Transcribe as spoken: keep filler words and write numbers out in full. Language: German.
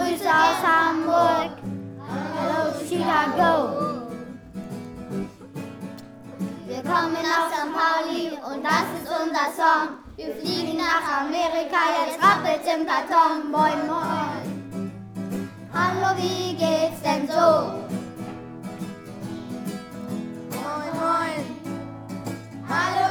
Grüße aus Hamburg. Hallo Chicago. Wir kommen aus Sankt Pauli und das ist unser Song. Wir fliegen nach Amerika, jetzt rappelt's im Karton. Moin, moin. Hallo, wie geht's denn so? Moin, moin. Hallo.